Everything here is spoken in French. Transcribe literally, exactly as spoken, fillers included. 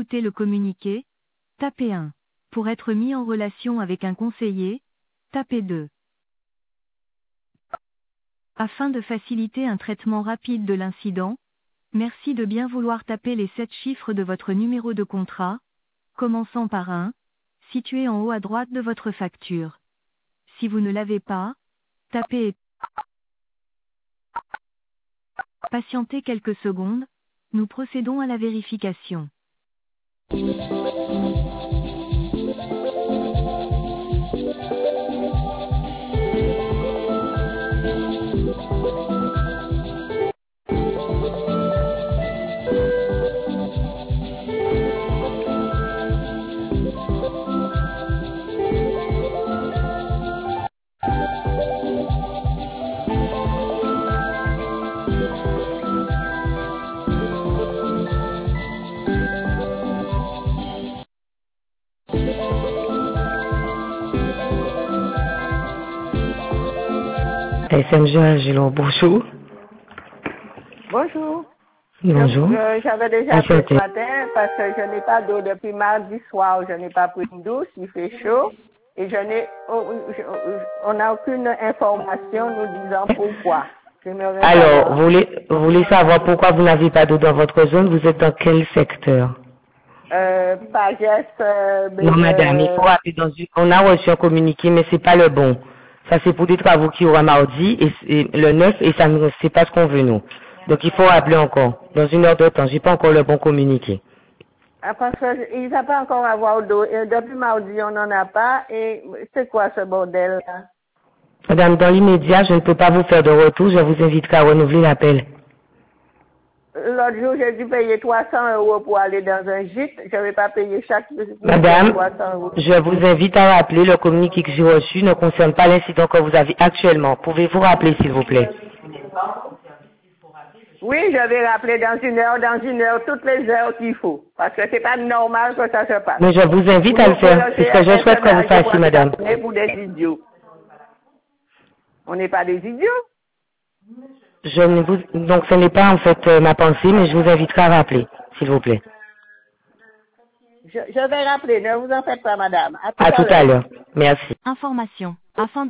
écouter le communiqué, tapez un. Pour être mis en relation avec un conseiller, tapez deux. Afin de faciliter un traitement rapide de l'incident, merci de bien vouloir taper les sept chiffres de votre numéro de contrat, commençant par un, situé en haut à droite de votre facture. Si vous ne l'avez pas, tapez. Patientez quelques secondes, nous procédons à la vérification. S M G Angelo, bonjour. Bonjour. Bonjour. Je- je- J'avais déjà appelé Enchanté. ce matin parce que je n'ai pas d'eau depuis mardi soir. Je n'ai pas pris une douche, il fait chaud. Et je n'ai, oh, je- on n'a aucune information nous disant pourquoi. J'aimerais Alors, savoir. vous voulez, vous voulez savoir pourquoi vous n'avez pas d'eau dans votre zone? Vous êtes dans quel secteur? Euh, Pagès, euh, Non, madame, il faut euh, appeler dans une... On a reçu un communiqué, mais c'est pas le bon. Ça, c'est pour des travaux qui aura mardi, et, et le neuf, et ça ne, c'est pas ce qu'on veut, nous. Donc, il faut appeler encore. Dans une heure de temps. J'ai pas encore le bon communiqué. ah, parce qu'ils n'ont pas encore avoir d'eau. Et depuis mardi, on n'en a pas. Et c'est quoi ce bordel-là? Madame, dans l'immédiat, je ne peux pas vous faire de retour. Je vous inviterai à renouveler l'appel. L'autre jour, j'ai dû payer trois cents euros pour aller dans un gîte. Je ne vais pas payer chaque Madame, trois cents euros. je vous invite à rappeler, le communiqué que j'ai reçu ne concerne pas l'incident que vous avez actuellement. Pouvez-vous rappeler, s'il vous plaît? Oui, je vais rappeler dans une heure, dans une heure, toutes les heures qu'il faut. Parce que c'est pas normal que ça se passe. Mais je vous invite à le faire. C'est ce que je souhaite que vous fassiez, madame. On est pour des idiots. On n'est pas des idiots. Je ne vous, donc ce n'est pas en fait euh, ma pensée, mais je vous inviterai à rappeler, s'il vous plaît. Je, je vais rappeler, ne vous en faites pas, madame. À tout À à tout l'heure. à l'heure. Merci. Information. Afin